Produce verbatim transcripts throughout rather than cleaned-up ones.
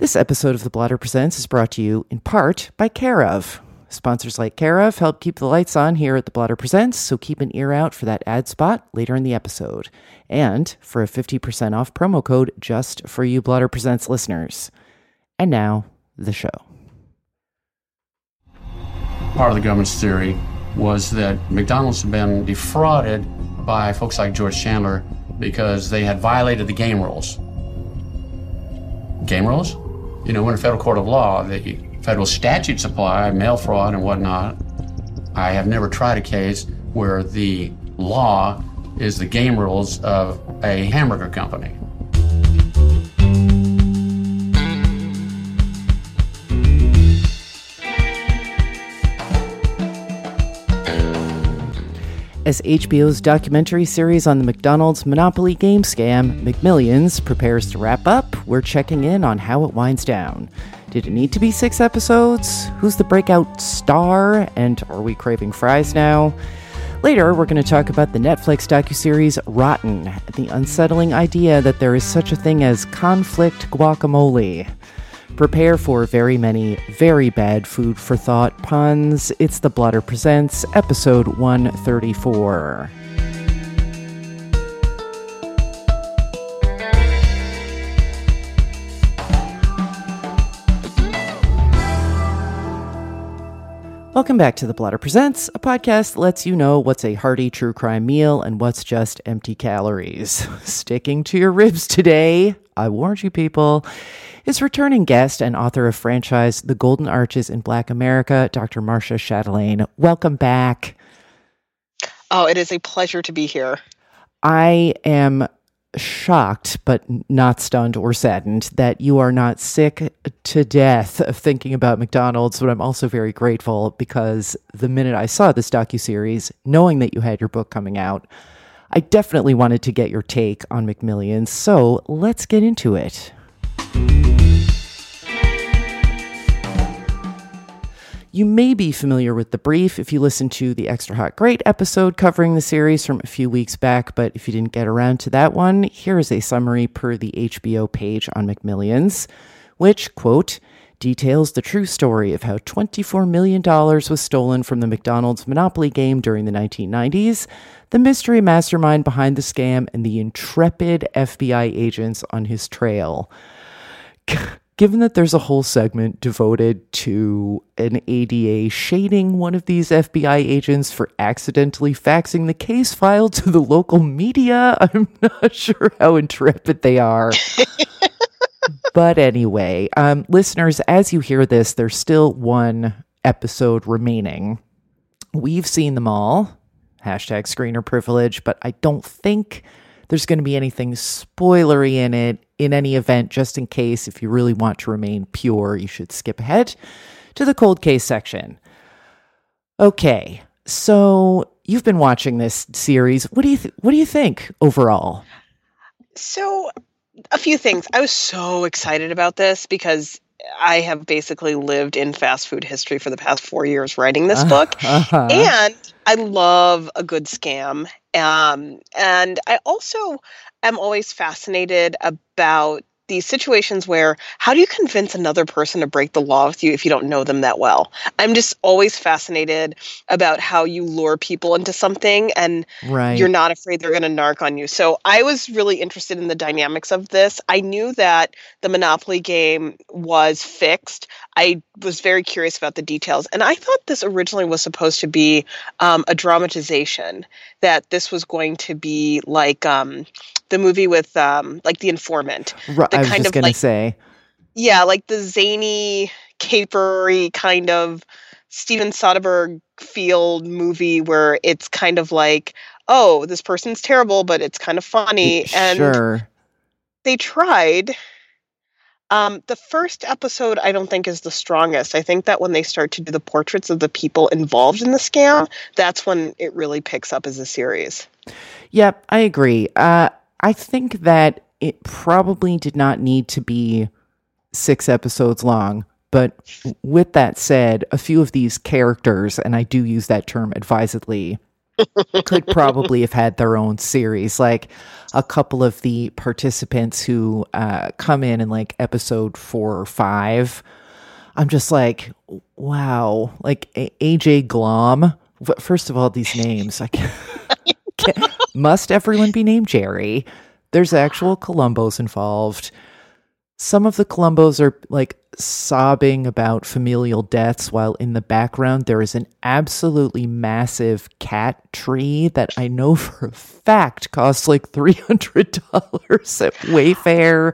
This episode of The Blotter Presents is brought to you in part by Care of. Sponsors like Care of help keep the lights on here at The Blotter Presents, so keep an ear out for that ad spot later in the episode. And for a fifty percent off promo code just for you Blotter Presents listeners. And now, the show. Part of the government's theory was that McDonald's had been defrauded by folks like George Chandler because they had violated the game rules. Game rules? You know, we're in a federal court of law. The federal statutes apply, mail fraud and whatnot. I have never tried a case where the law is the game rules of a hamburger company. As H B O's documentary series on the McDonald's Monopoly game scam, McMillions, prepares to wrap up, we're checking in on how it winds down. Did it need to be six episodes? Who's the breakout star? And are we craving fries now? Later, we're going to talk about the Netflix docuseries Rotten, the unsettling idea that there is such a thing as conflict guacamole. Prepare for very many, very bad food for thought puns. It's The Blotter Presents, episode one thirty-four. Welcome back to The Blotter Presents, a podcast that lets you know what's a hearty true crime meal and what's just empty calories. Sticking to your ribs today, I warned you people, is returning guest and author of franchise The Golden Arches in Black America, Doctor Marcia Chatelain. Welcome back. Oh, it is a pleasure to be here. I am shocked, but not stunned or saddened, that you are not sick to death of thinking about McDonald's, but I'm also very grateful because the minute I saw this docuseries, knowing that you had your book coming out, I definitely wanted to get your take on McMillions, so let's get into it. You may be familiar with the brief if you listened to the Extra Hot Great episode covering the series from a few weeks back, but if you didn't get around to that one, here is a summary per the H B O page on McMillions, which, quote, details the true story of how twenty-four million dollars was stolen from the McDonald's Monopoly game during the nineteen nineties, the mystery mastermind behind the scam, and the intrepid F B I agents on his trail. Given that there's a whole segment devoted to an A D A shading one of these F B I agents for accidentally faxing the case file to the local media, I'm not sure how intrepid they are. But anyway, um, listeners, as you hear this, there's still one episode remaining. We've seen them all, hashtag screener privilege, but I don't think there's going to be anything spoilery in it. In any event, just in case, if you really want to remain pure, you should skip ahead to the cold case section. Okay, so you've been watching this series. What do you th- what do you think overall? So, a few things. I was so excited about this because I have basically lived in fast food history for the past four years writing this book, uh-huh. and I love a good scam. Um, and I also am always fascinated about these situations where how do you convince another person to break the law with you if you don't know them that well? I'm just always fascinated about how you lure people into something and right. You're not afraid they're going to narc on you. So I was really interested in the dynamics of this. I knew that the Monopoly game was fixed. I was very curious about the details. And I thought this originally was supposed to be um, a dramatization, that this was going to be like um, the movie with um, like The Informant. Right. The I was kind just of going like, to say. Yeah, like the zany, capery kind of Steven Soderbergh field movie where it's kind of like, oh, this person's terrible, but it's kind of funny. And sure. They tried. Um, the first episode, I don't think, is the strongest. I think that when they start to do the portraits of the people involved in the scam, that's when it really picks up as a series. Yep, I agree. Uh, I think that it probably did not need to be six episodes long. But with that said, a few of these characters, and I do use that term advisedly, could probably have had their own series. Like a couple of the participants who uh, come in in like episode four or five, I'm just like, wow. Like A J Glom. First of all, these names, I can't, can't, must everyone be named Jerry? There's actual Columbos involved. Some of the Columbos are like sobbing about familial deaths, while in the background there is an absolutely massive cat tree that I know for a fact costs like three hundred dollars at Wayfair.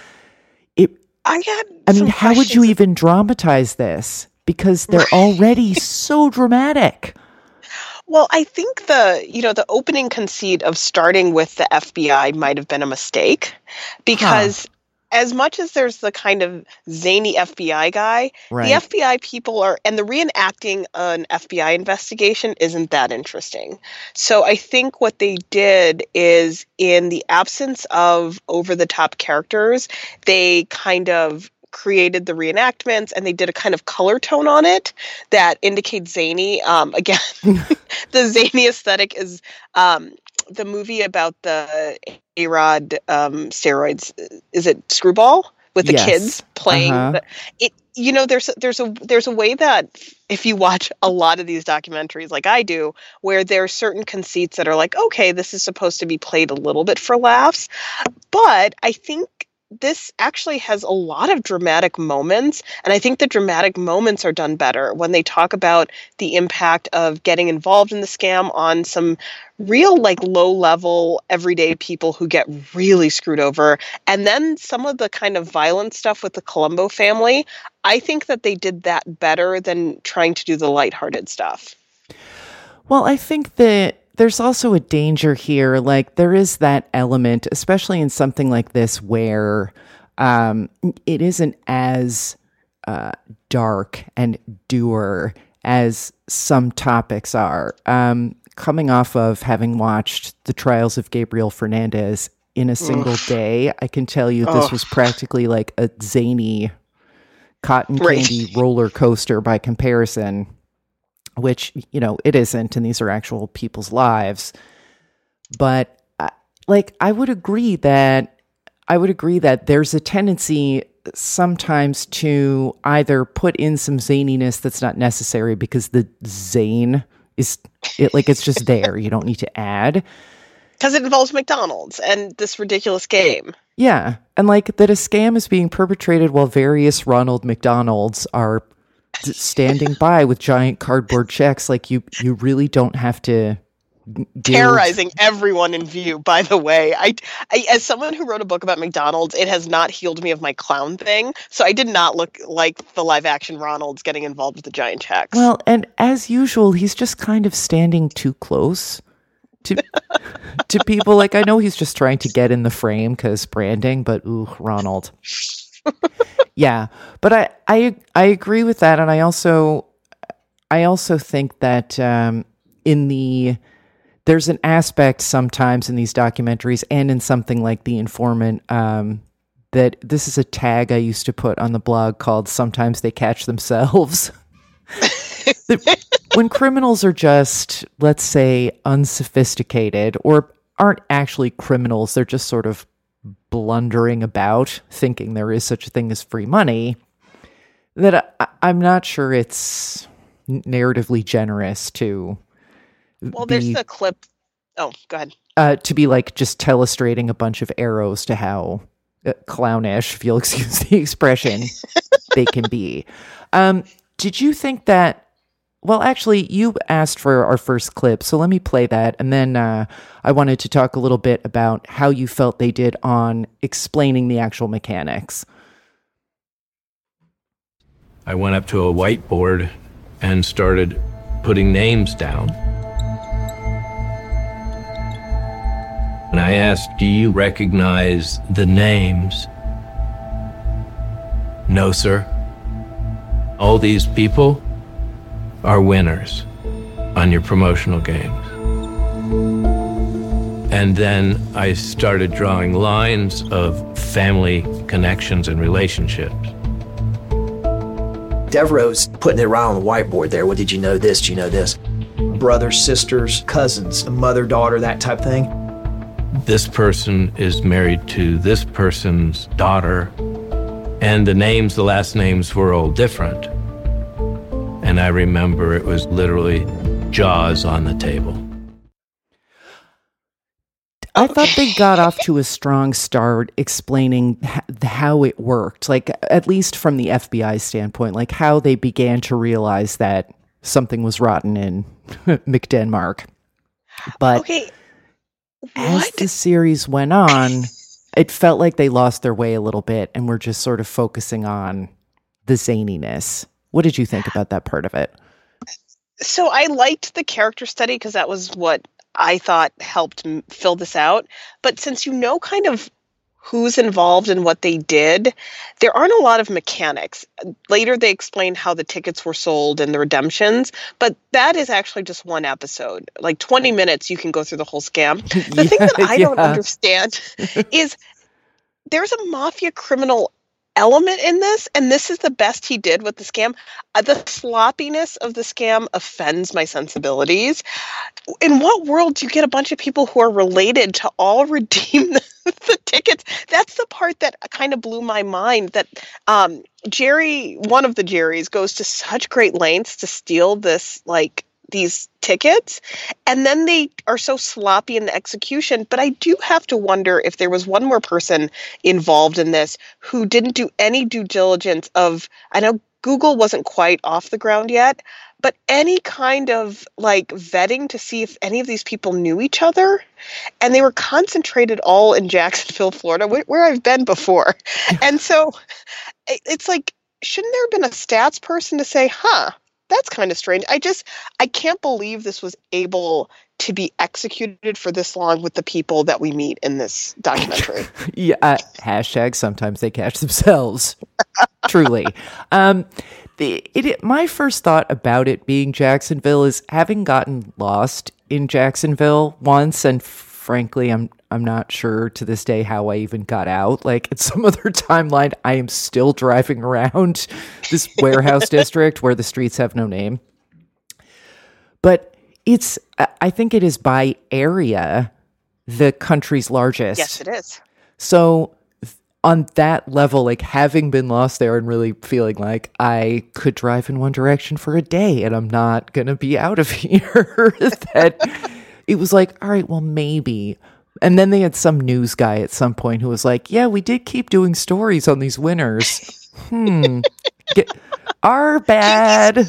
It, I had. I mean, how would you even dramatize this? Because they're already so dramatic. Well, I think the, you know, the opening conceit of starting with the F B I might have been a mistake, because huh. as much as there's the kind of zany F B I guy, right. the F B I people are, and the reenacting an F B I investigation isn't that interesting. So I think what they did is, in the absence of over-the-top characters, they kind of created the reenactments, and they did a kind of color tone on it that indicates zany. Um, again, the zany aesthetic is um, the movie about the A-Rod um, steroids. Is it Screwball with the yes. kids playing? Uh-huh. The, it you know there's there's a there's a way that if you watch a lot of these documentaries like I do, where there are certain conceits that are like, okay, this is supposed to be played a little bit for laughs, but I think this actually has a lot of dramatic moments, and I think the dramatic moments are done better when they talk about the impact of getting involved in the scam on some real, like, low-level, everyday people who get really screwed over. And then some of the kind of violent stuff with the Colombo family, I think that they did that better than trying to do the lighthearted stuff. Well, I think that there's also a danger here. Like, there is that element, especially in something like this, where um, it isn't as uh, dark and dour as some topics are. Um, coming off of having watched the trials of Gabriel Fernandez in a single Ugh. day, I can tell you this Ugh. was practically like a zany cotton candy right. roller coaster by comparison. Which, you know, it isn't, and these are actual people's lives. But, uh, like, I would agree that, I would agree that there's a tendency sometimes to either put in some zaniness that's not necessary because the zane is, it, like, it's just there. You don't need to add. Because it involves McDonald's and this ridiculous game. Yeah, and, like, that a scam is being perpetrated while various Ronald McDonalds are standing by with giant cardboard checks. Like, you you really don't have to terrorizing with... everyone in view. By the way, I, I as someone who wrote a book about McDonald's, it has not healed me of my clown thing, so I did not look like the live action Ronald's getting involved with the giant checks. Well, and as usual, he's just kind of standing too close to to people. Like, I know he's just trying to get in the frame because branding, but ooh, Ronald. Yeah, but I, I I agree with that, and I also I also think that um, in the there's an aspect sometimes in these documentaries and in something like The Informant um, that this is a tag I used to put on the blog called "Sometimes They Catch Themselves." When criminals are just, let's say, unsophisticated or aren't actually criminals, they're just sort of blundering about, thinking there is such a thing as free money, that I, I'm not sure it's narratively generous to. Well, be, there's the clip. Oh, go ahead. Uh, to be like just telestrating a bunch of arrows to how uh, clownish, if you'll excuse the expression, they can be. Um, did you think that? Well, actually, you asked for our first clip, so let me play that. And then uh, I wanted to talk a little bit about how you felt they did on explaining the actual mechanics. I went up to a whiteboard and started putting names down. And I asked, do you recognize the names? No, sir. All these people are winners on your promotional games. And then I started drawing lines of family connections and relationships. Devereaux's putting it right on the whiteboard there. Well, did you know this? Do you know this? brothers, sisters, cousins, mother, daughter, that type thing. This person is married to this person's daughter, and the names, the last names were all different. And I remember it was literally jaws on the table. I thought they got off to a strong start explaining how it worked, like at least from the F B I standpoint, like how they began to realize that something was rotten in McDenmark. But okay. as the series went on, it felt like they lost their way a little bit and were just sort of focusing on the zaniness. What did you think about that part of it? So I liked the character study because that was what I thought helped m- fill this out. But since you know kind of who's involved and what they did, there aren't a lot of mechanics. Later they explain how the tickets were sold and the redemptions, but that is actually just one episode. Like twenty minutes, you can go through the whole scam. The yeah, thing that I yeah. don't understand is there's a mafia criminal element in this, and this is the best he did with the scam. Uh, the sloppiness of the scam offends my sensibilities. In what world do you get a bunch of people who are related to all redeem the, the tickets? That's the part that kind of blew my mind, that um, Jerry, one of the Jerrys, goes to such great lengths to steal this, like, these tickets, and then they are so sloppy in the execution. But I do have to wonder if there was one more person involved in this who didn't do any due diligence of, I know Google wasn't quite off the ground yet, but any kind of like vetting to see if any of these people knew each other. And they were concentrated all in Jacksonville, Florida, where, where I've been before. And so it's like, shouldn't there have been a stats person to say, huh, that's kind of strange. I just, I can't believe this was able to be executed for this long with the people that we meet in this documentary. yeah. Uh, hashtag sometimes they catch themselves. Truly. Um, the, it, it, my first thought about it being Jacksonville is having gotten lost in Jacksonville once, and frankly, I'm I'm not sure to this day how I even got out. Like, at some other timeline, I am still driving around this warehouse district where the streets have no name. But it's, I think it is by area the country's largest. Yes, it is. So on that level, like having been lost there and really feeling like I could drive in one direction for a day and I'm not going to be out of here, that it was like, all right, well, maybe. And then they had some news guy at some point who was like, yeah, we did keep doing stories on these winners. hmm. Get, are bad.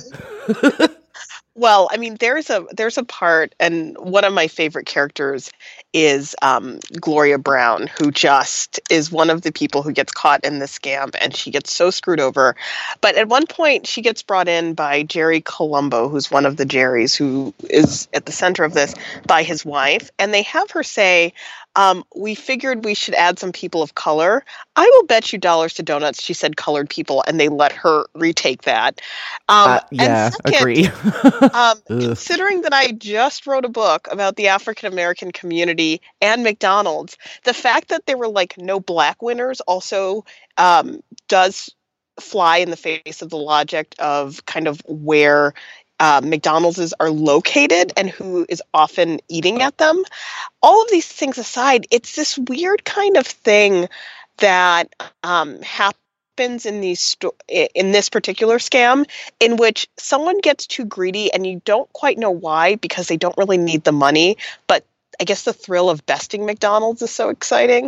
Well, I mean, there's a there's a part, and one of my favorite characters is um, Gloria Brown, who just is one of the people who gets caught in the scam, and she gets so screwed over. But at one point, she gets brought in by Jerry Colombo, who's one of the Jerrys, who is at the center of this, by his wife, and they have her say, um, we figured we should add some people of color. I will bet you dollars to donuts she said colored people, and they let her retake that. Um, uh, yeah, and second, agree. um, considering that I just wrote a book about the African-American community and McDonald's, the fact that there were like no black winners also um, does fly in the face of the logic of kind of where Uh, McDonald's are located and who is often eating at them. All of these things aside, it's this weird kind of thing that um, happens in these sto- in this particular scam, in which someone gets too greedy and you don't quite know why, because they don't really need the money. But I guess the thrill of besting McDonald's is so exciting.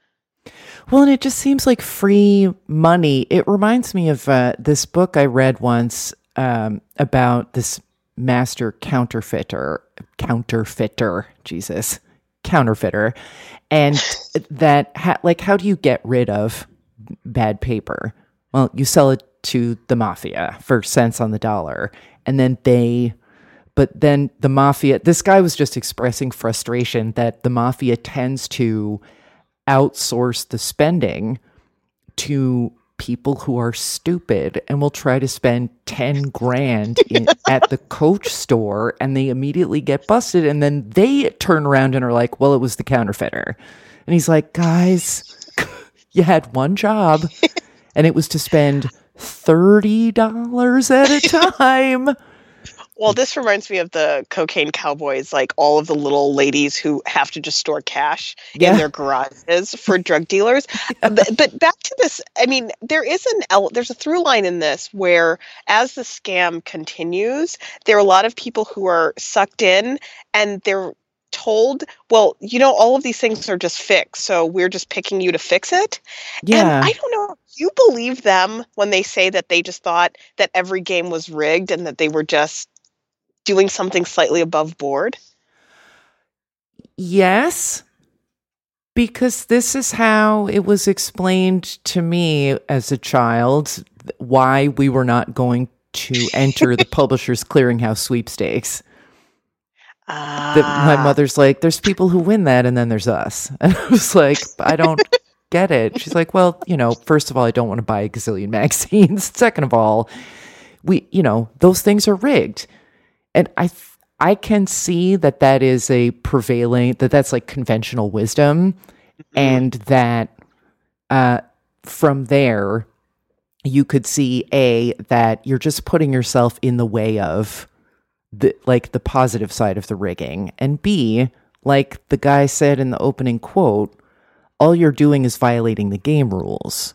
Well, and it just seems like free money. It reminds me of uh, this book I read once um, about this master counterfeiter, counterfeiter, Jesus, counterfeiter. And that, ha- like, how do you get rid of bad paper? Well, you sell it to the mafia for cents on the dollar. And then they, but then the mafia, this guy was just expressing frustration that the mafia tends to outsource the spending to people who are stupid and will try to spend ten grand in, at the Coach store, and they immediately get busted. And then they turn around and are like, well, it was the counterfeiter. And he's like, guys, you had one job and it was to spend thirty dollars at a time. Well, this reminds me of the Cocaine Cowboys, like all of the little ladies who have to just store cash Yeah. in their garages for drug dealers. Yeah. But, but back to this, I mean, there is an el- there's a through line in this where as the scam continues, there are a lot of people who are sucked in and they're told, well, you know, all of these things are just fixed, so we're just picking you to fix it. Yeah. And I don't know, you believe them when they say that they just thought that every game was rigged and that they were just doing something slightly above board? Yes, because this is how it was explained to me as a child why we were not going to enter the Publishers Clearinghouse sweepstakes. Uh, The, my mother's like, there's people who win that, and then there's us. And I was like, I don't get it. She's like, well, you know, first of all, I don't want to buy a gazillion magazines. Second of all, we, you know, those things are rigged. And I, th- I can see that that is a prevailing, that that's like conventional wisdom, and that uh, from there, you could see a that you're just putting yourself in the way of the like the positive side of the rigging, and B, like the guy said in the opening quote, all you're doing is violating the game rules.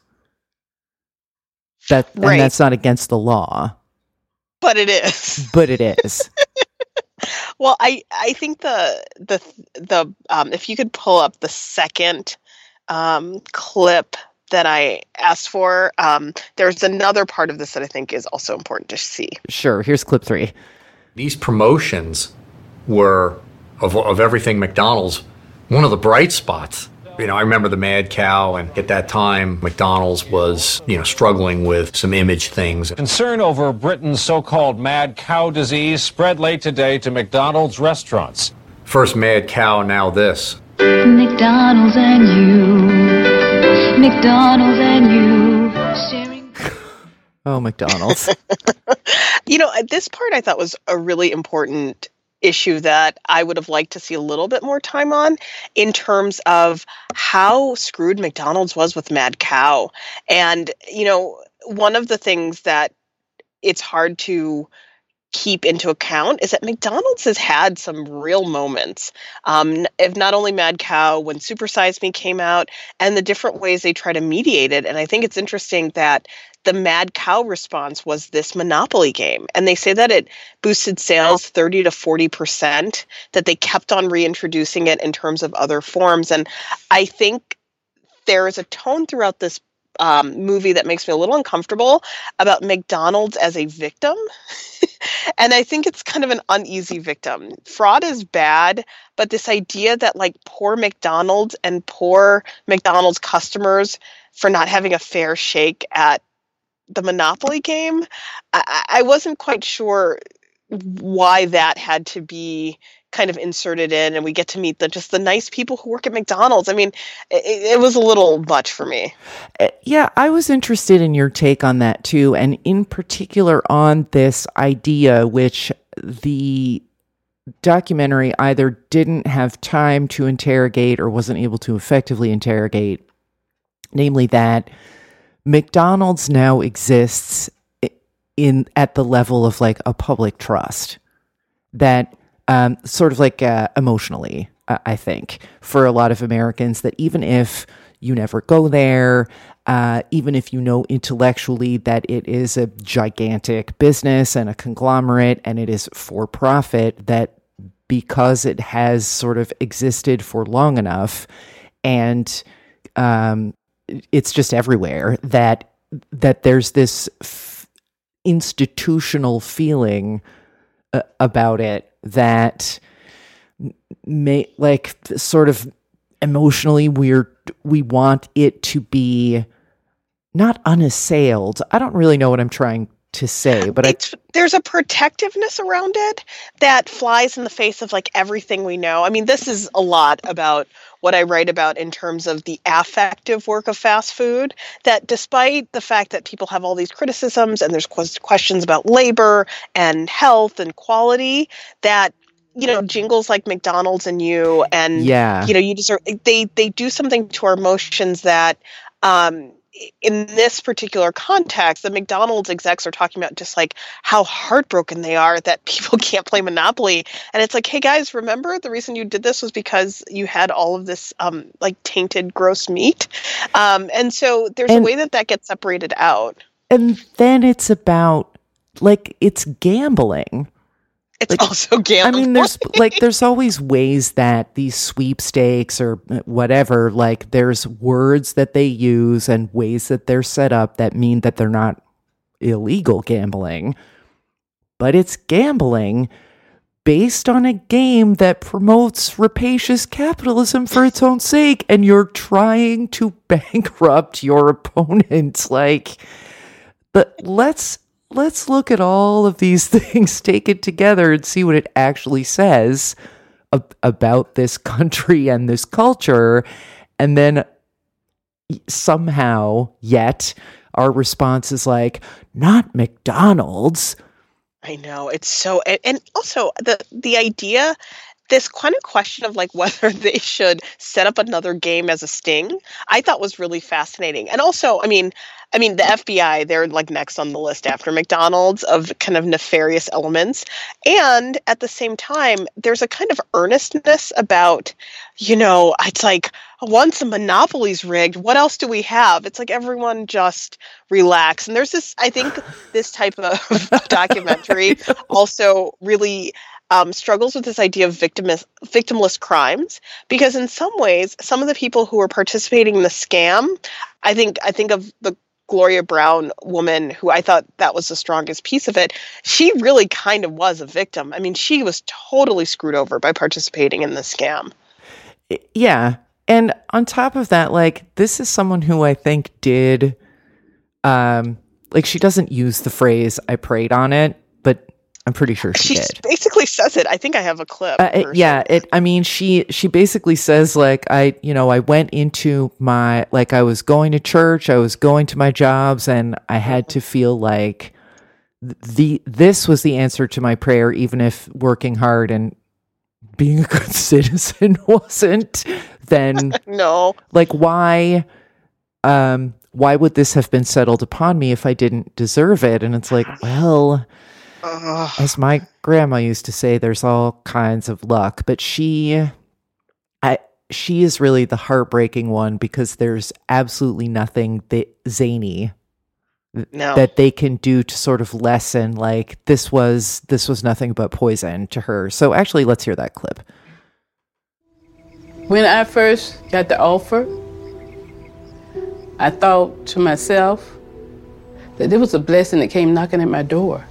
That Right. and that's not against the law, but it is. but it is. Well, I, I think the the the um, if you could pull up the second um, clip that I asked for, um, there's another part of this that I think is also important to see. Sure. Here's clip three. These promotions were, of, of everything McDonald's, one of the bright spots. You know, I remember the Mad Cow, and at that time, McDonald's was, you know, struggling with some image things. Concern over Britain's so-called mad cow disease spread late today to McDonald's restaurants. First Mad Cow, now this. McDonald's and you, McDonald's and you, sharing. Oh, McDonald's. You know, this part I thought was a really important issue that I would have liked to see a little bit more time on, in terms of how screwed McDonald's was with Mad Cow. And, you know, one of the things that it's hard to keep into account is that McDonald's has had some real moments. Um, if not only Mad Cow, when Super Size Me came out, and the different ways they try to mediate it. And I think it's interesting that the Mad Cow response was this Monopoly game. And they say that it boosted sales thirty to forty percent, that they kept on reintroducing it in terms of other forms. And I think there is a tone throughout this um, movie that makes me a little uncomfortable about McDonald's as a victim. And I think it's kind of an uneasy victim. Fraud is bad, but this idea that like poor McDonald's and poor McDonald's customers for not having a fair shake at the Monopoly game, I, I wasn't quite sure why that had to be kind of inserted in, and we get to meet the just the nice people who work at McDonald's. I mean, it, it was a little much for me. Uh, Yeah, I was interested in your take on that too, and in particular on this idea, which the documentary either didn't have time to interrogate or wasn't able to effectively interrogate, namely that McDonald's now exists in at the level of like a public trust, that um, sort of like uh, emotionally, uh, I think, for a lot of Americans, that even if you never go there, uh, even if you know intellectually that it is a gigantic business and a conglomerate and it is for profit, that because it has sort of existed for long enough and um, it's just everywhere, that that there's this f- institutional feeling uh, about it that may like sort of emotionally we're we want it to be not unassailed. I don't really know what I'm trying to say, but it's, I, there's a protectiveness around it that flies in the face of like everything we know. I mean, this is a lot about what I write about in terms of the affective work of fast food, that despite the fact that people have all these criticisms and there's questions about labor and health and quality, that, you know, jingles like McDonald's and you, and, yeah. you know, you deserve, they, they do something to our emotions that, um, in this particular context, the McDonald's execs are talking about just like how heartbroken they are that people can't play Monopoly. And it's like, hey guys, remember the reason you did this was because you had all of this um, like tainted, gross meat. Um, and so there's and, a way that that gets separated out. And then it's about like, it's gambling. It's like, also gambling. I mean, there's like, there's always ways that these sweepstakes or whatever, like there's words that they use and ways that they're set up that mean that they're not illegal gambling, but it's gambling based on a game that promotes rapacious capitalism for its own sake. And you're trying to bankrupt your opponent. Like, but let's, Let's look at all of these things, take it together and see what it actually says ab- about this country and this culture. And then somehow, yet, our response is like, not McDonald's. I know. It's so... And, and also, the the idea... This kind of question of like whether they should set up another game as a sting, I thought was really fascinating. And also, I mean, I mean, the F B I, they're like next on the list after McDonald's of kind of nefarious elements. And at the same time, there's a kind of earnestness about, you know, it's like once the Monopoly's rigged, what else do we have? It's like everyone just relax. And there's this, I think this type of documentary also really Um, struggles with this idea of victimless, victimless crimes, because in some ways, some of the people who were participating in the scam, I think I think of the Gloria Brown woman, who I thought that was the strongest piece of it. She really kind of was a victim. I mean, she was totally screwed over by participating in the scam. Yeah. And on top of that, like, this is someone who I think did, um, like, she doesn't use the phrase, I preyed on it, but I'm pretty sure she, she did. basically says it. I think I have a clip. Uh, it, yeah, it. I mean, she she basically says like I, you know, I went into my like I was going to church, I was going to my jobs, and I had to feel like the this was the answer to my prayer, even if working hard and being a good citizen wasn't. Then no, like why, um, why would this have been settled upon me if I didn't deserve it? And it's like, well. Uh, As my grandma used to say, there's all kinds of luck, but she, I, she is really the heartbreaking one because there's absolutely nothing that zany no. that they can do to sort of lessen like this was this was nothing but poison to her. So actually, let's hear that clip. When I first got the offer, I thought to myself that there was a blessing that came knocking at my door.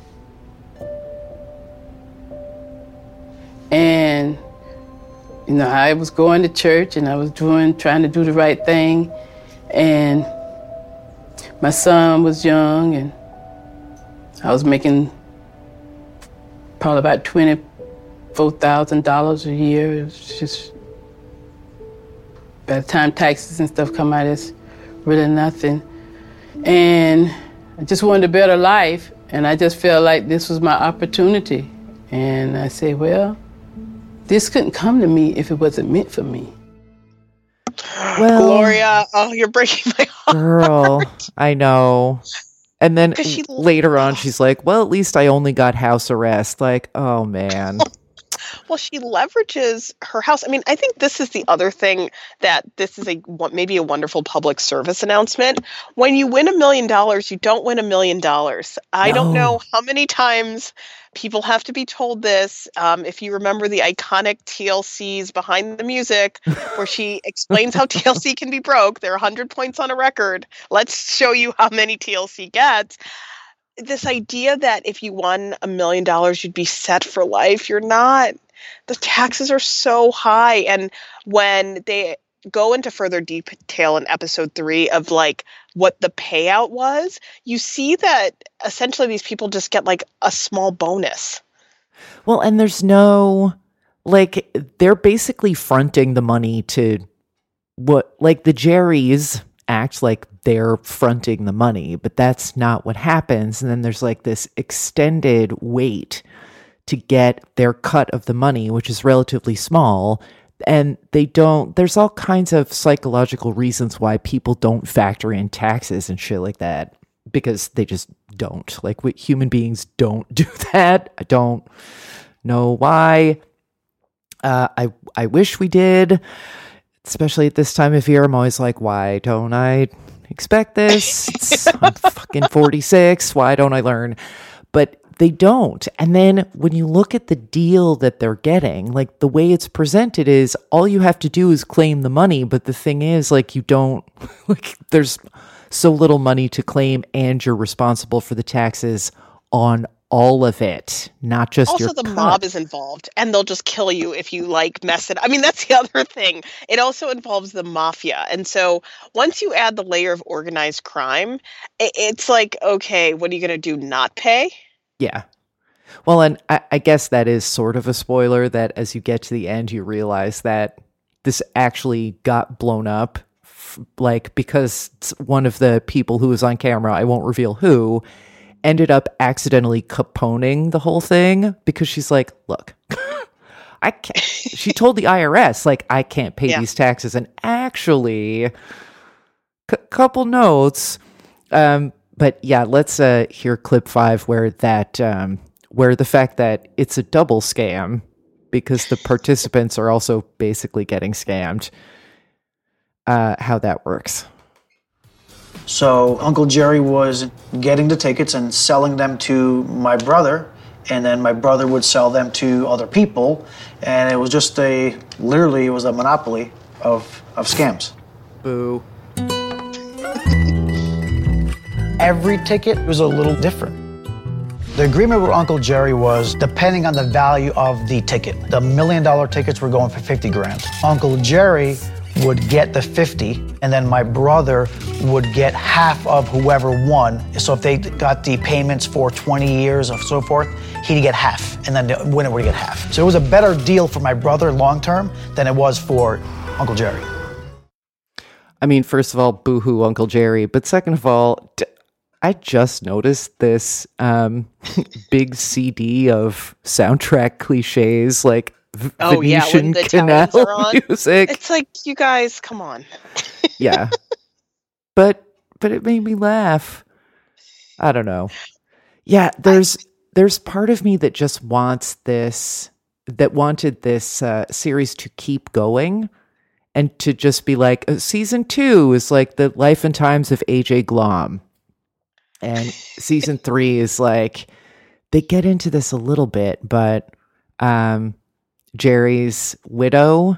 And, you know, I was going to church and I was doing, trying to do the right thing. And my son was young and I was making probably about twenty-four thousand dollars a year. It was just, by the time taxes and stuff come out, it's really nothing. And I just wanted a better life. And I just felt like this was my opportunity. And I said, well, this couldn't come to me if it wasn't meant for me. Well, Gloria, oh, you're breaking my heart. Girl, I know. And then she, later on, she's like, well, at least I only got house arrest. Like, oh, man. Well, she leverages her house. I mean, I think this is the other thing that this is a maybe a wonderful public service announcement. When you win a million dollars, you don't win a million dollars. I no. don't know how many times people have to be told this. Um, if you remember the iconic T L C's Behind the Music, where she explains how T L C can be broke. There are one hundred points on a record. Let's show you how many T L C gets. This idea that if you won a million dollars, you'd be set for life. You're not. The taxes are so high. And when they go into further detail in episode three of like what the payout was, you see that essentially these people just get like a small bonus. Well, and there's no, like, they're basically fronting the money to what, like the Jerry's act like they're fronting the money, but that's not what happens. And then there's like this extended wait to get their cut of the money, which is relatively small. And they don't, there's all kinds of psychological reasons why people don't factor in taxes and shit like that, because they just don't. Like, we, human beings don't do that. I don't know why. Uh, I I wish we did, especially at this time of year. I'm always like, why don't I expect this? It's, I'm fucking forty-six. Why don't I learn? But they don't. And then when you look at the deal that they're getting, like the way it's presented is all you have to do is claim the money. But the thing is, like, you don't, like, there's so little money to claim, and you're responsible for the taxes on all of it, not just also your the cut. mob is involved, and they'll just kill you if you like mess it. I mean, that's the other thing. It also involves the mafia, and so once you add the layer of organized crime, it, it's like, okay, what are you going to do? Not pay? Yeah. Well, and I, I guess that is sort of a spoiler that as you get to the end, you realize that this actually got blown up, f- like because one of the people who was on camera, I won't reveal who, ended up accidentally Caponing the whole thing because she's like, look, I can't, she told the I R S, like, I can't pay Yeah. these taxes. And actually, c- couple notes, um, but yeah, let's uh, hear clip five where that, um, where the fact that it's a double scam because the participants are also basically getting scammed, uh, how that works. So Uncle Jerry was getting the tickets and selling them to my brother, and then my brother would sell them to other people, and it was just a, literally, it was a monopoly of, of scams. Boo. Every ticket was a little different. The agreement with Uncle Jerry was depending on the value of the ticket. The million dollar tickets were going for fifty grand. Uncle Jerry would get the fifty, and then my brother would get half of whoever won. So if they got the payments for twenty years or so forth, he'd get half, and then the winner would get half. So it was a better deal for my brother long term than it was for Uncle Jerry. I mean, first of all, boo-hoo Uncle Jerry, but second of all, d- I just noticed this um, big C D of soundtrack cliches, like v- Oh, Venetian yeah, when the Canal Italians are on. music. It's like, you guys, come on. Yeah, but but it made me laugh. I don't know. Yeah, there's there's part of me that just wants this, that wanted this uh, series to keep going, and to just be like, uh, season two is like the life and times of A J Glom. And season three is like, they get into this a little bit, but um, Jerry's widow,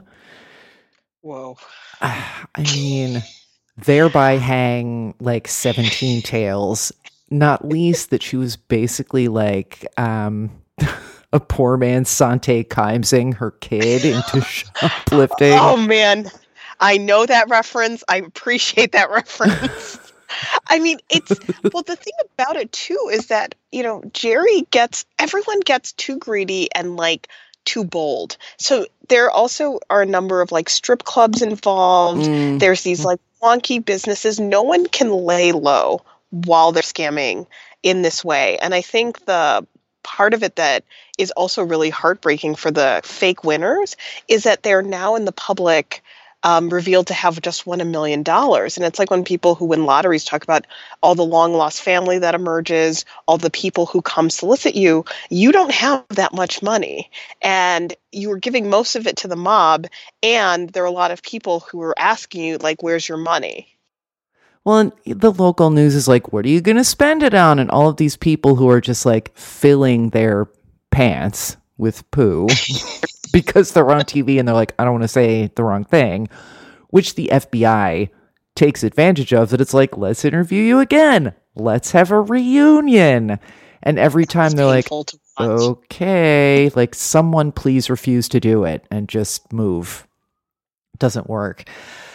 Whoa. I mean, thereby hang like seventeen tales, not least that she was basically like um, a poor man's Sante Keimsing her kid into shoplifting. Oh, man. I know that reference. I appreciate that reference. I mean, it's, well, the thing about it too is that, you know, Jerry gets, everyone gets too greedy and like too bold. So there also are a number of like strip clubs involved. Mm. There's these like wonky businesses. No one can lay low while they're scamming in this way. And I think the part of it that is also really heartbreaking for the fake winners is that they're now in the public Um, revealed to have just won a million dollars. And it's like when people who win lotteries talk about all the long lost family that emerges, all the people who come solicit you, you don't have that much money. And you're giving most of it to the mob. And there are a lot of people who are asking you, like, where's your money? Well, and the local news is like, what are you going to spend it on? And all of these people who are just like filling their pants with poo because they're on T V and they're like, I don't want to say the wrong thing, which the F B I takes advantage of, that it's like, let's interview you again. Let's have a reunion. And every time It's they're like, painful to watch. okay, like someone please refuse to do it and just move. It doesn't work.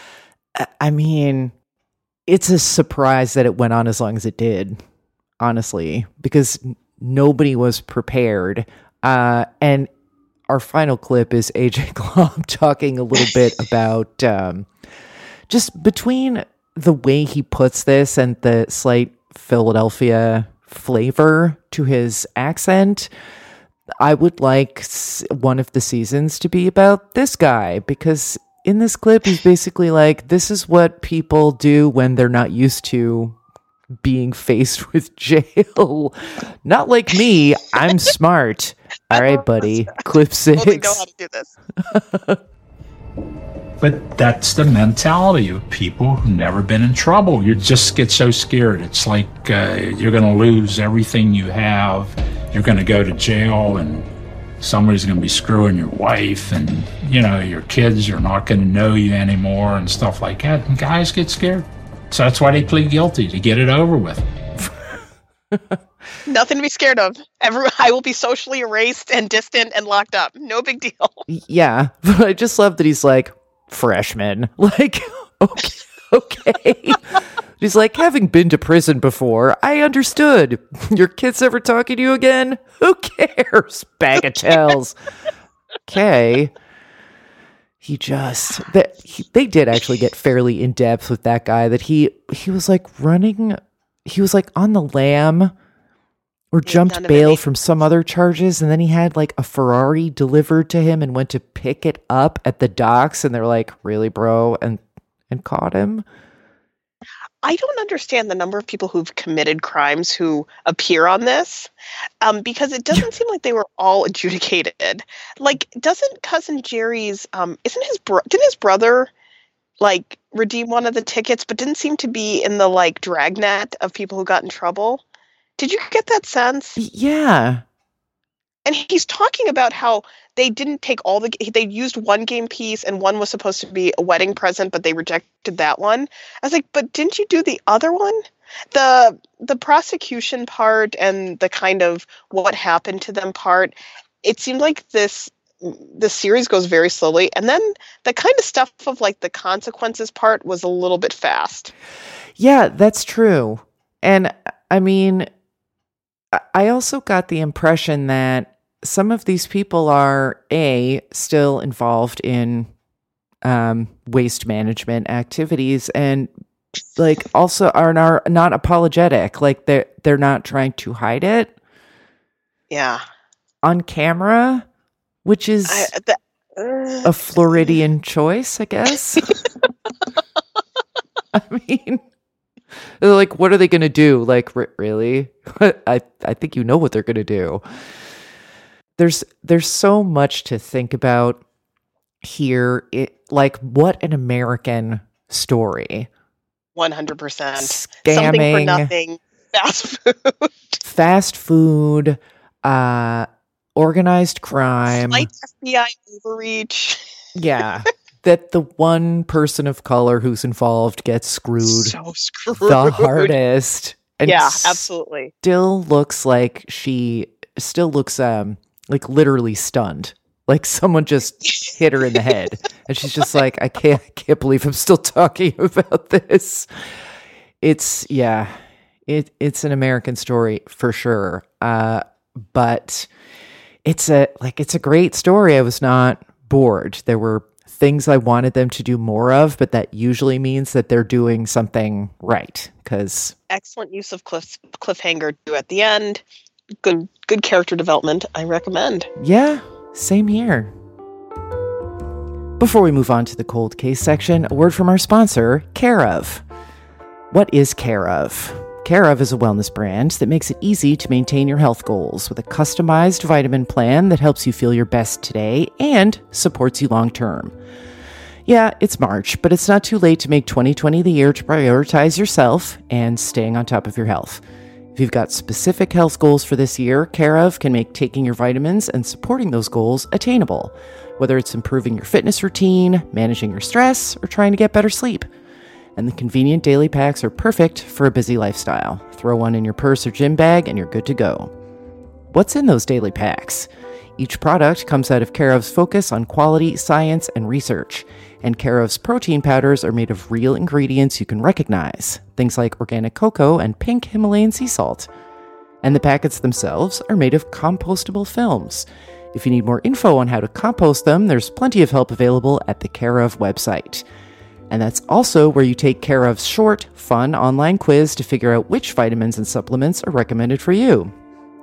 I- I mean, it's a surprise that it went on as long as it did, honestly, because n- nobody was prepared. Uh, and our final clip is A J Glom talking a little bit about um, just between the way he puts this and the slight Philadelphia flavor to his accent, I would like s- one of the seasons to be about this guy, because in this clip, he's basically like, this is what people do when they're not used to being faced with jail. Not like me. I'm smart. All right, buddy. Clip six. Well, they know how to do this. But that's the mentality of people who've never been in trouble. You just get so scared. It's like uh, you're going to lose everything you have. You're going to go to jail, and somebody's going to be screwing your wife, and, you know, your kids are not going to know you anymore and stuff like that. And guys get scared. So that's why they plead guilty, to get it over with. Nothing to be scared of. Every, I will be socially erased and distant and locked up. No big deal. Yeah, but I just love that he's like, freshman. Like, okay. okay. He's like, having been to prison before, I understood. Your kids ever talking to you again? Who cares? Bagatelles. Okay. He just, that he, they did actually get fairly in depth with that guy, that he, he was like running, he was like on the lam or jumped bail from some other charges. And then he had like a Ferrari delivered to him and went to pick it up at the docks. And they're like, really, bro? And, and caught him. I don't understand the number of people who've committed crimes who appear on this, um, because it doesn't seem like they were all adjudicated. Like, doesn't Cousin Jerry's, um, isn't his bro- didn't his brother like redeem one of the tickets, but didn't seem to be in the like dragnet of people who got in trouble? Did you get that sense? Yeah. And he's talking about how they didn't take all the, they used one game piece and one was supposed to be a wedding present, but they rejected that one. I was like, but didn't you do the other one? The, the prosecution part and the kind of what happened to them part, it seemed like this, the series goes very slowly. And then the kind of stuff of like the consequences part was a little bit fast. Yeah, that's true. And I mean, I also got the impression that some of these people are, A, still involved in um, waste management activities, and like also are not, not apologetic. Like they're, they're not trying to hide it. Yeah. On camera, which is I, the, uh, a Floridian choice, I guess. I mean... They're like, what are they going to do? Like, r- really? I, I think you know what they're going to do. There's there's so much to think about here. It, like, what an American story. one hundred percent. Scamming. Something for nothing. Fast food. Fast food. Uh, organized crime. Slight F B I overreach. Yeah. That the one person of color who's involved gets screwed, so screwed. the hardest. And yeah, absolutely. Still looks like she still looks um like literally stunned. Like someone just hit her in the head. And she's just like, I can't I can't believe I'm still talking about this. It's yeah. It it's an American story for sure. Uh but it's a like it's a great story. I was not bored. There were things I wanted them to do more of, but that usually means that they're doing something right. Because excellent use of cliff cliffhanger too at the end. Good good character development. I recommend. Yeah, same here. Before we move on to the cold case section, a word from our sponsor, Care of. What is Care of? Care of is a wellness brand that makes it easy to maintain your health goals with a customized vitamin plan that helps you feel your best today and supports you long term. Yeah, it's March, but it's not too late to make twenty twenty the year to prioritize yourself and staying on top of your health. If you've got specific health goals for this year, Care of can make taking your vitamins and supporting those goals attainable, whether it's improving your fitness routine, managing your stress, or trying to get better sleep. And the convenient daily packs are perfect for a busy lifestyle. Throw one in your purse or gym bag and you're good to go. What's in those daily packs? Each product comes out of Care of's focus on quality, science, and research. And Care of's protein powders are made of real ingredients you can recognize, things like organic cocoa and pink Himalayan sea salt. And the packets themselves are made of compostable films. If you need more info on how to compost them, there's plenty of help available at the Care of website. And that's also where you take Care of's short, fun online quiz to figure out which vitamins and supplements are recommended for you.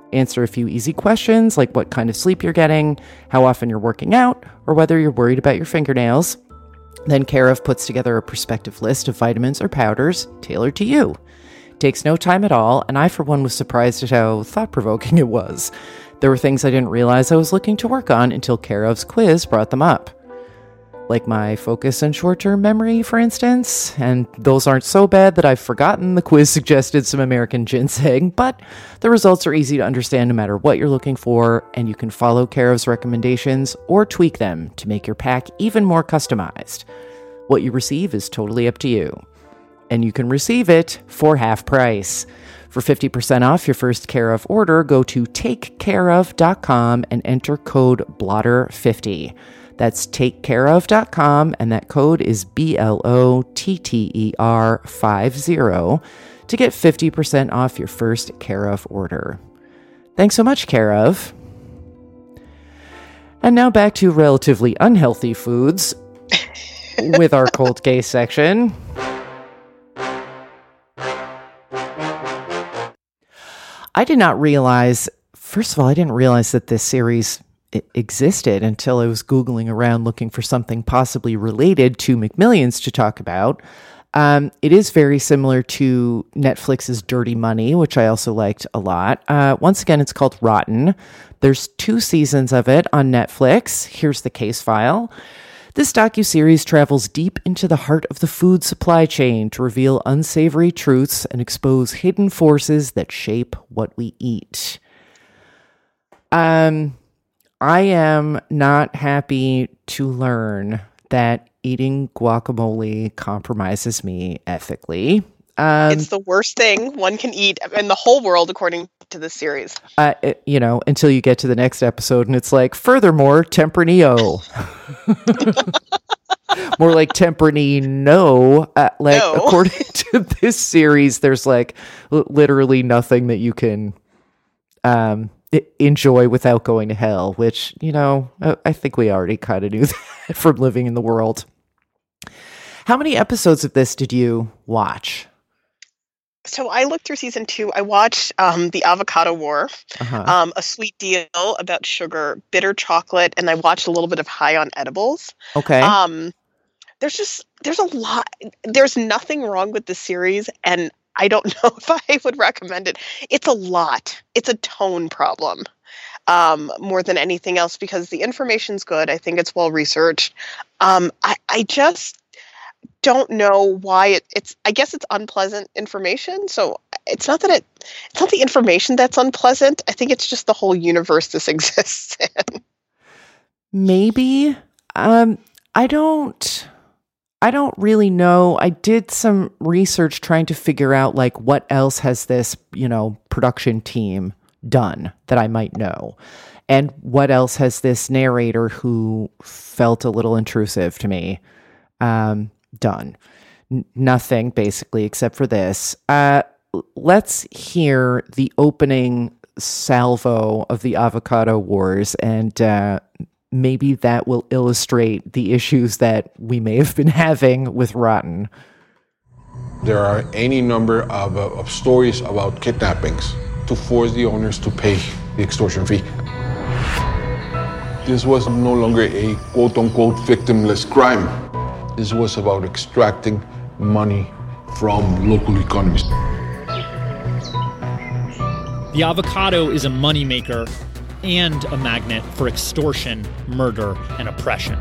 answer a few easy questions like what kind of sleep you're getting, how often you're working out, or whether you're worried about your fingernails. Then Care of puts together a prospective list of vitamins or powders tailored to you. It takes no time at all, and I for one was surprised at how thought-provoking it was. There were things I didn't realize I was looking to work on until Care of's quiz brought them up. Like my focus and short-term memory, for instance, and those aren't so bad that I've forgotten the quiz suggested some American ginseng, but the results are easy to understand no matter what you're looking for, and you can follow Care of's recommendations or tweak them to make your pack even more customized. What you receive is totally up to you, and you can receive it for half price. For fifty percent off your first Care of order, go to take care of dot com and enter code blotter fifty. That's take care of dot com, and that code is B L O T T E R fifty to get fifty percent off your first Care of order. Thanks so much, Care of. And now back to relatively unhealthy foods with our cold case section. I did not realize, first of all, I didn't realize that this series existed until I was Googling around looking for something possibly related to McMillions to talk about. Um, it is very similar to Netflix's Dirty Money, which I also liked a lot. Uh, once again, it's called Rotten. There's two seasons of it on Netflix. Here's the case file. This docuseries travels deep into the heart of the food supply chain to reveal unsavory truths and expose hidden forces that shape what we eat. Um... I am not happy to learn that eating guacamole compromises me ethically. Um, it's the worst thing one can eat in the whole world, according to this series. Uh, it, you know, until you get to the next episode and it's like, furthermore, Tempranillo. More like Tempranillo. Uh, like, no. According to this series, there's like l- literally nothing that you can... Um, enjoy without going to hell, which, you know, I think we already kind of knew that from living in the world. How many episodes of this did you watch? So I looked through season two. I watched um, The Avocado War, uh-huh. um, A Sweet Deal about sugar, bitter chocolate, and I watched a little bit of High on Edibles. Okay. Um, there's just, there's a lot, there's nothing wrong with the series, and I don't know if I would recommend it. It's a lot. It's a tone problem um, more than anything else because the information's good. I think it's well researched. Um, I, I just don't know why it, it's. I guess it's unpleasant information. So it's not that it. It's not the information that's unpleasant. I think it's just the whole universe this exists in. Maybe. Um, I don't. I don't really know. I did some research trying to figure out like what else has this, you know, production team done that I might know. And what else has this narrator who felt a little intrusive to me um, done? N- nothing basically except for this. Uh, let's hear the opening salvo of the Avocado Wars and uh maybe that will illustrate the issues that we may have been having with Rotten. There are any number of, uh, of stories about kidnappings to force the owners to pay the extortion fee. This was no longer a quote-unquote victimless crime. This was about extracting money from local economies. The avocado is a moneymaker and a magnet for extortion, murder, and oppression.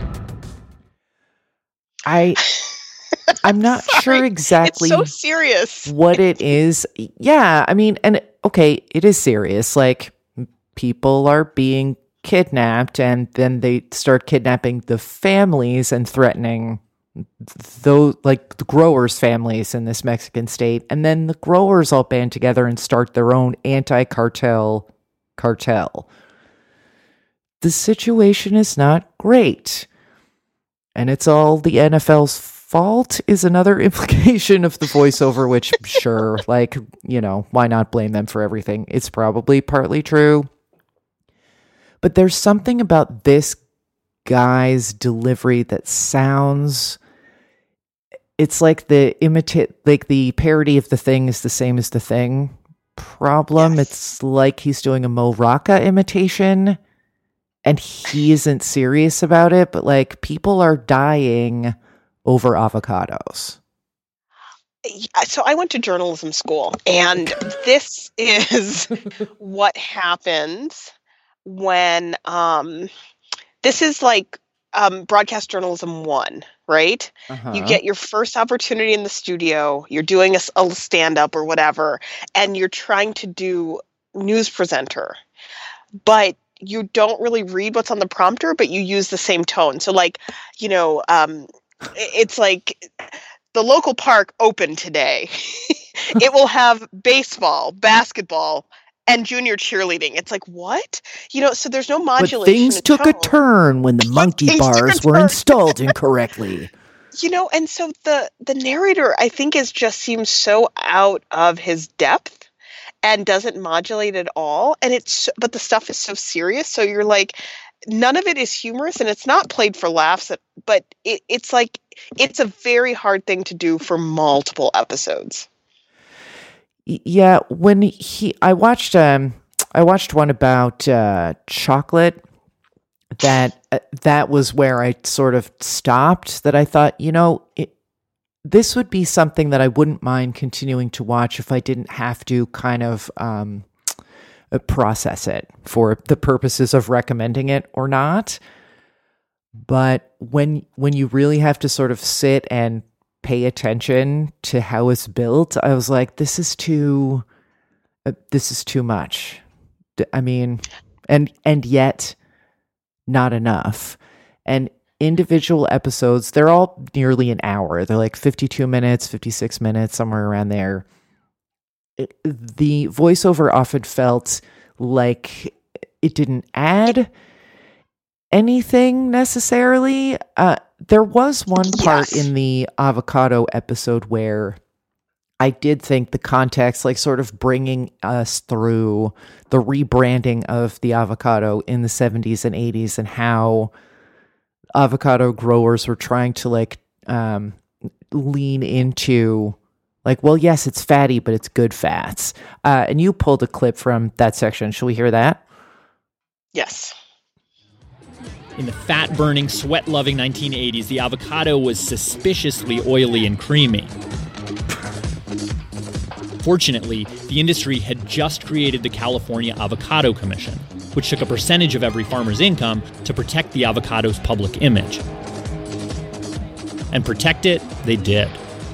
I, I'm not sure exactly it's so serious. what it is. Yeah, I mean, and okay, it is serious. Like, people are being kidnapped, and then they start kidnapping the families and threatening those, like, the growers' families in this Mexican state. And then the growers all band together and start their own anti-cartel cartel. The situation is not great. And it's all the N F L's fault is another implication of the voiceover, which sure, like, you know, why not blame them for everything? It's probably partly true. But there's something about this guy's delivery that sounds, it's like the imitate, like the parody of The Thing is the same as The Thing. problem. Yes. It's like he's doing a Mo Rocca imitation and he isn't serious about it, but like people are dying over avocados. So I went to journalism school, and this is what happens when um, this is like um, broadcast journalism one, right? Uh-huh. You get your first opportunity in the studio, you're doing a, a stand-up or whatever, and you're trying to do news presenter, but you don't really read what's on the prompter, but you use the same tone. So like, you know, um, it's like the local park opened today. It will have baseball, basketball, and junior cheerleading. It's like, what? You know, so there's no modulation. But things took tone. a turn when the monkey bars were installed incorrectly. You know, and so the the narrator, I think, is just seems so out of his depth and doesn't modulate at all. And it's, but the stuff is so serious. So you're like, none of it is humorous, and it's not played for laughs, but it, it's like, it's a very hard thing to do for multiple episodes. Yeah, when he, I watched, um, I watched one about uh, chocolate. That uh, that was where I sort of stopped. That I thought, you know, it, this would be something that I wouldn't mind continuing to watch if I didn't have to kind of um, process it for the purposes of recommending it or not. But when when you really have to sort of sit and pay attention to how it's built, I was like, this is too, uh, this is too much. I mean, and and yet not enough. And individual episodes, they're all nearly an hour. They're like fifty-two minutes, fifty-six minutes, somewhere around there. It, the voiceover often felt like it didn't add anything necessarily. Uh, there was one part yes. in the avocado episode where I did think the context, like sort of bringing us through the rebranding of the avocado in the seventies and eighties and how avocado growers were trying to like um, lean into like, well, yes, it's fatty, but it's good fats. Uh, and you pulled a clip from that section. Shall we hear that? Yes. In the fat-burning, sweat-loving nineteen eighties, the avocado was suspiciously oily and creamy. Fortunately, the industry had just created the California Avocado Commission, which took a percentage of every farmer's income to protect the avocado's public image. And protect it, they did.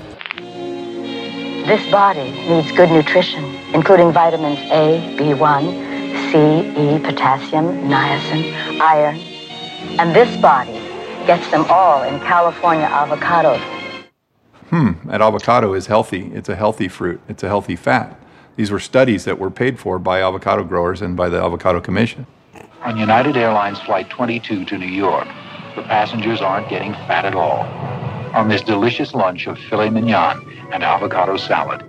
This body needs good nutrition, including vitamins A, B one, C, E, potassium, niacin, iron. And this body gets them all in California avocados. Hmm, that avocado is healthy. It's a healthy fruit. It's a healthy fat. These were studies that were paid for by avocado growers and by the Avocado Commission. On United Airlines Flight twenty-two to New York, the passengers aren't getting fat at all on this delicious lunch of filet mignon and avocado salad.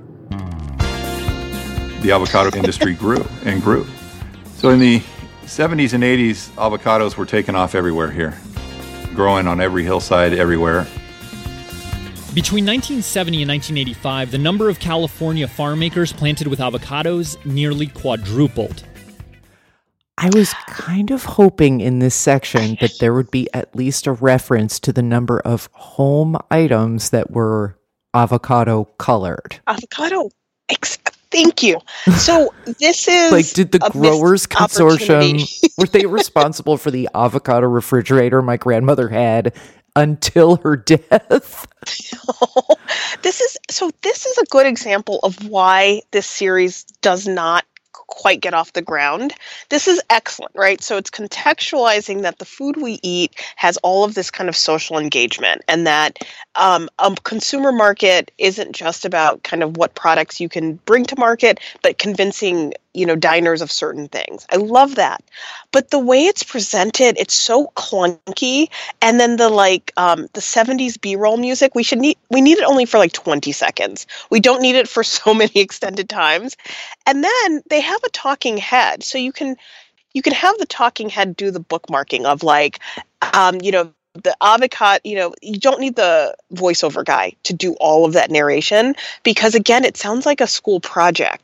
The avocado industry grew and grew. So in the seventies and eighties, avocados were taken off everywhere here, growing on every hillside everywhere. Between nineteen seventy and nineteen eighty-five, the number of California farm acres planted with avocados nearly quadrupled. I was kind of hoping in this section that there would be at least a reference to the number of home items that were avocado colored. Avocado, ex- thank you. So this is like, did the Growers Consortium, were they responsible for the avocado refrigerator my grandmother had until her death? This is so this is a good example of why this series does not quite get off the ground. This is excellent, right? So it's contextualizing that the food we eat has all of this kind of social engagement, and that um, a consumer market isn't just about kind of what products you can bring to market, but convincing, you know, diners of certain things. I love that. But the way it's presented, it's so clunky. And then the like um, the seventies B-roll music, we should need we need it only for like twenty seconds. We don't need it for so many extended times. And then they have a talking head. So you can you can have the talking head do the bookmarking of like um, you know, the avocado, you know, you don't need the voiceover guy to do all of that narration because again, it sounds like a school project.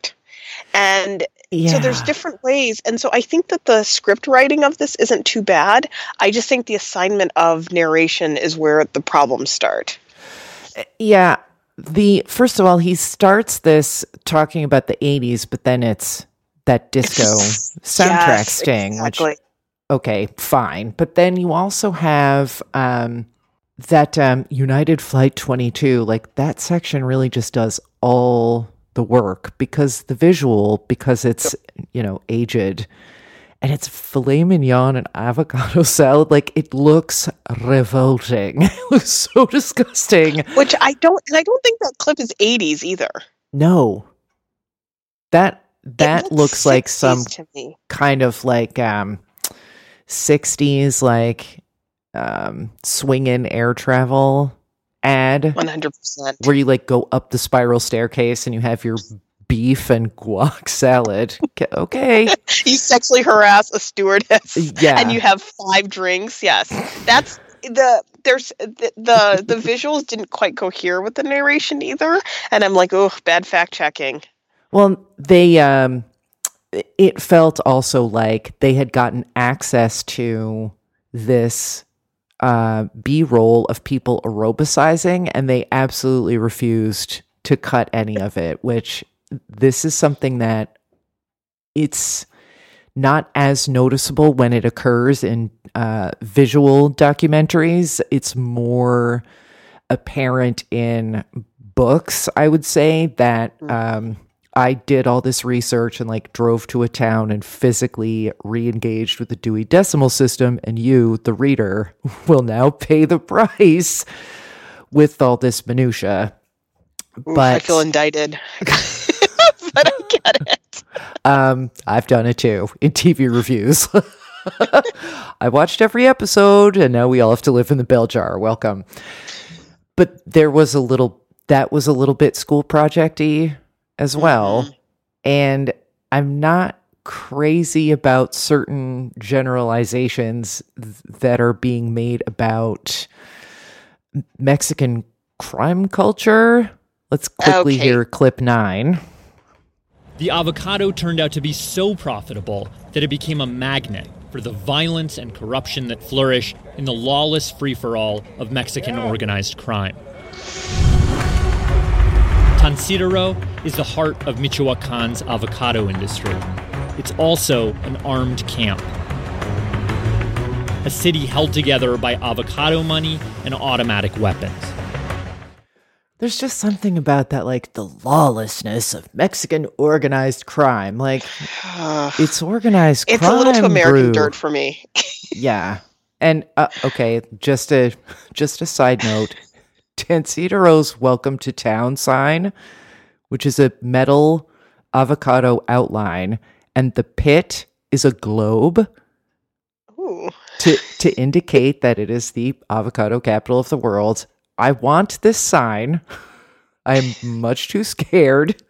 And Yeah. so there's different ways. And so I think that the script writing of this isn't too bad. I just think the assignment of narration is where the problems start. Yeah. The first of all, he starts this talking about the eighties, but then it's that disco soundtrack Yes, sting, exactly. which okay, fine. But then you also have um, that um, United Flight twenty-two. Like that section really just does all the work because the visual, because it's you know aged. And it's filet mignon and avocado salad. Like, it looks revolting. It looks so disgusting. Which I don't, and I don't think that clip is eighties either. No. That that looks looks like some sixties to me. kind of like um, sixties, like um, swing-in air travel ad. one hundred percent. Where you, like, go up the spiral staircase and you have your beef and guac salad. Okay. You sexually harass a stewardess. Yeah. And you have five drinks. Yes. That's the, there's the, the, the visuals didn't quite cohere with the narration either. And I'm like, oh, bad fact checking. Well, they, um, it felt also like they had gotten access to this uh, B-roll of people aerobicizing, and they absolutely refused to cut any of it, which this is something that it's not as noticeable when it occurs in uh, visual documentaries. It's more apparent in books, I would say, that um, I did all this research and like drove to a town and physically re-engaged with the Dewey Decimal System, and you, the reader, will now pay the price with all this minutia. Oof, But I feel indicted. But I get it. Um, I've done it too in T V reviews. I watched every episode, and now we all have to live in the bell jar. Welcome. But there was a little, that was a little bit school project-y as well. Mm-hmm. And I'm not crazy about certain generalizations th- that are being made about Mexican crime culture. Let's quickly Okay. hear clip nine. The avocado turned out to be so profitable that it became a magnet for the violence and corruption that flourish in the lawless free-for-all of Mexican organized crime. Tancítaro is the heart of Michoacan's avocado industry. It's also an armed camp. A city held together by avocado money and automatic weapons. There's just something about that, like the lawlessness of Mexican organized crime. Like, it's organized It's crime. a little too American brew. dirt for me. Yeah. And, uh, okay, just a, just a side note. Tancítaro's Welcome to Town sign, which is a metal avocado outline, and the pit is a globe Ooh. to to indicate that it is the avocado capital of the world. I want this sign. I'm much too scared.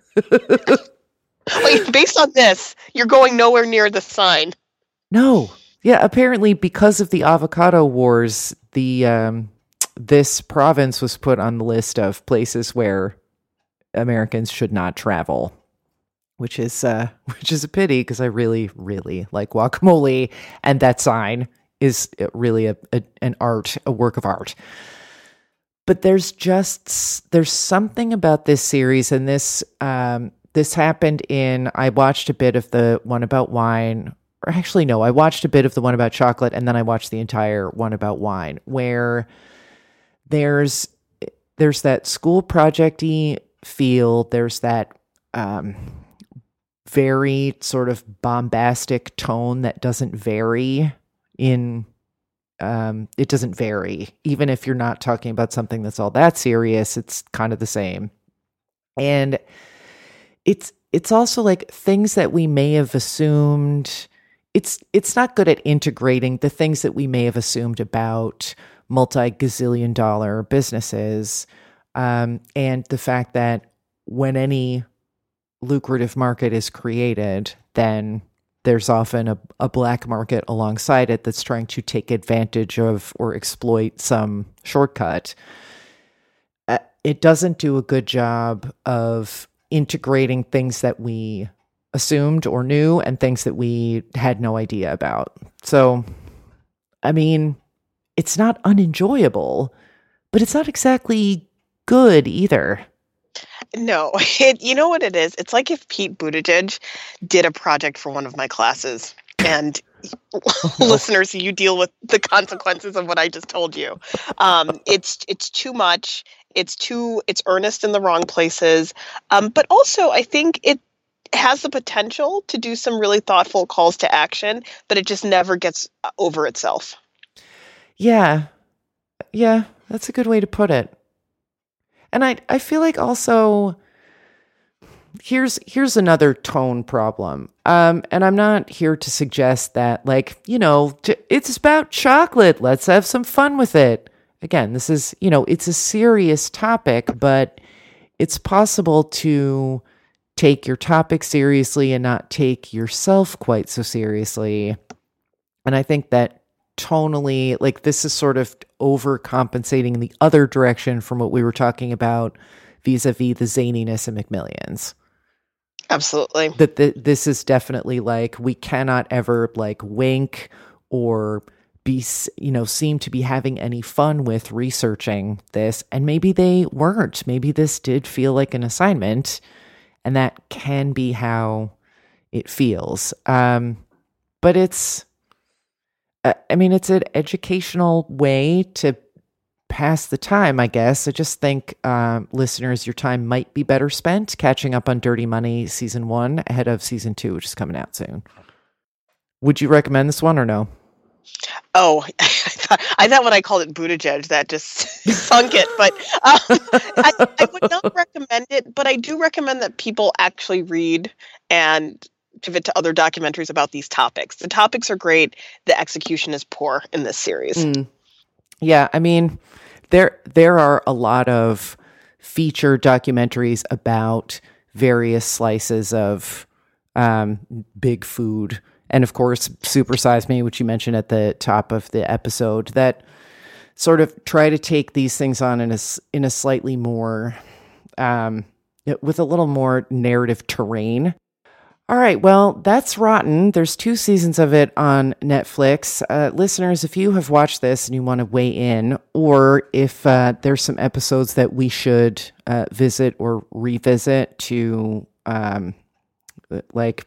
Wait, based on this, you're going nowhere near the sign. No. Yeah, apparently because of the avocado wars, the um, this province was put on the list of places where Americans should not travel, which is uh, which is a pity because I really, really like guacamole, and that sign is really a, a an art, a work of art. But there's just there's something about this series, and this um, this happened in. I watched a bit of the one about wine. Or actually, no, I watched a bit of the one about chocolate, and then I watched the entire one about wine, where there's there's that school project-y feel, there's that um, very sort of bombastic tone that doesn't vary in, um, it doesn't vary. Even if you're not talking about something that's all that serious, it's kind of the same. And it's it's also like things that we may have assumed. It's it's not good at integrating the things that we may have assumed about multi-gazillion dollar businesses, um, and the fact that when any lucrative market is created, then there's often a, a black market alongside it that's trying to take advantage of or exploit some shortcut. Uh, it doesn't do a good job of integrating things that we assumed or knew, and things that we had no idea about. So, I mean, it's not unenjoyable, but it's not exactly good either. No, it, you know what it is? It's like if Pete Buttigieg did a project for one of my classes, and listeners, you deal with the consequences of what I just told you. Um, it's it's too much. It's too it's earnest in the wrong places. Um, but also, I think it has the potential to do some really thoughtful calls to action, but it just never gets over itself. Yeah. Yeah, that's a good way to put it. And I I feel like also here's here's another tone problem. Um and I'm not here to suggest that, like, you know, t- it's about chocolate, let's have some fun with it. Again, this is, you know, it's a serious topic, but it's possible to take your topic seriously and not take yourself quite so seriously. And I think that tonally, like, this is sort of overcompensating in the other direction from what we were talking about vis-a-vis the zaniness in McMillions. Absolutely. That the, this is definitely like, we cannot ever like wink or be, you know, seem to be having any fun with researching this. And maybe they weren't. Maybe this did feel like an assignment, and that can be how it feels. Um, but it's, uh, I mean, it's an educational way to pass the time, I guess. I just think, uh, listeners, your time might be better spent catching up on Dirty Money season one ahead of season two, which is coming out soon. Would you recommend this one or no? Oh, I thought, I thought when I called it Buttigieg, that just sunk it. But um, I, I would not recommend it, but I do recommend that people actually read and pivot to other documentaries about these topics. The topics are great. The execution is poor in this series. Mm. Yeah, I mean, there there are a lot of feature documentaries about various slices of um, big food. And of course, Super Size Me, which you mentioned at the top of the episode, that sort of try to take these things on in a, in a slightly more, um, with a little more narrative terrain. All right, well, that's Rotten. There's two seasons of it on Netflix. Uh, listeners, if you have watched this and you want to weigh in, or if uh, there's some episodes that we should uh, visit or revisit to... Um, like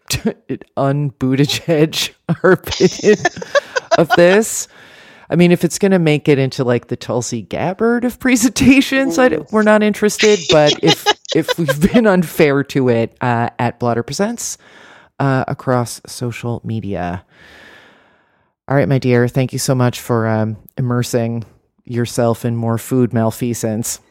un-Buttigieg our opinion of this. I mean, if it's going to make it into like the Tulsi Gabbard of presentations, I, we're not interested. But if if we've been unfair to it, uh, at Blotter Presents uh, across social media. All right, my dear, thank you so much for um, immersing yourself in more food malfeasance.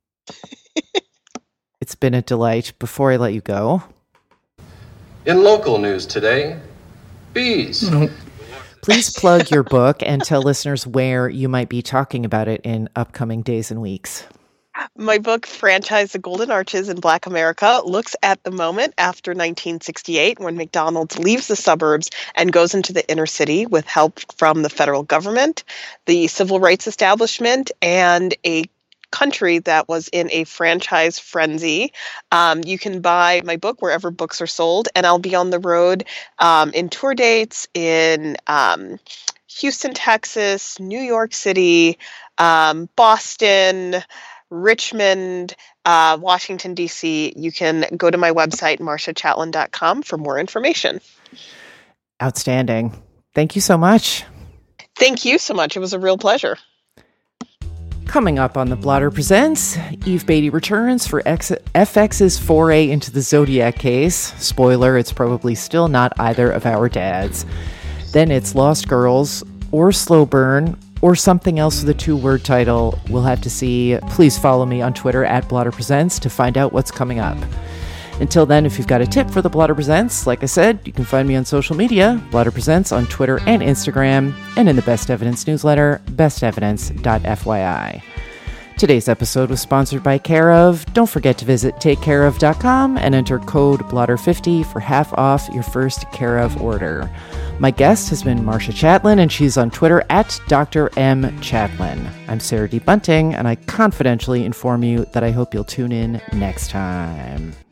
It's been a delight. Before I let you go, in local news today, bees. Please plug your book and tell listeners where you might be talking about it in upcoming days and weeks. My book, Franchise the Golden Arches in Black America, looks at the moment after nineteen sixty-eight, when McDonald's leaves the suburbs and goes into the inner city with help from the federal government, the civil rights establishment, and a country that was in a franchise frenzy. Um, you can buy my book wherever books are sold, and I'll be on the road um, in tour dates in um, Houston, Texas, New York City, um, Boston, Richmond, uh, Washington, D C. You can go to my website, marsha chatelain dot com, for more information. Outstanding. Thank you so much. Thank you so much. It was a real pleasure. Coming up on The Blotter Presents, Eve Beatty returns for X- F X's foray into the Zodiac case. Spoiler, it's probably still not either of our dads. Then it's Lost Girls, or Slow Burn, or something else with a two-word title. We'll have to see. Please follow me on Twitter at Blotter Presents to find out what's coming up. Until then, if you've got a tip for The Blotter Presents, like I said, you can find me on social media, Blotter Presents on Twitter and Instagram, and in the Best Evidence newsletter, best evidence dot f y i. Today's episode was sponsored by Care of. Don't forget to visit take care of dot com and enter code blotter fifty for half off your first Care of order. My guest has been Marsha Chatelain, and she's on Twitter at Doctor M. Chatelain. I'm Sarah D. Bunting, and I confidentially inform you that I hope you'll tune in next time.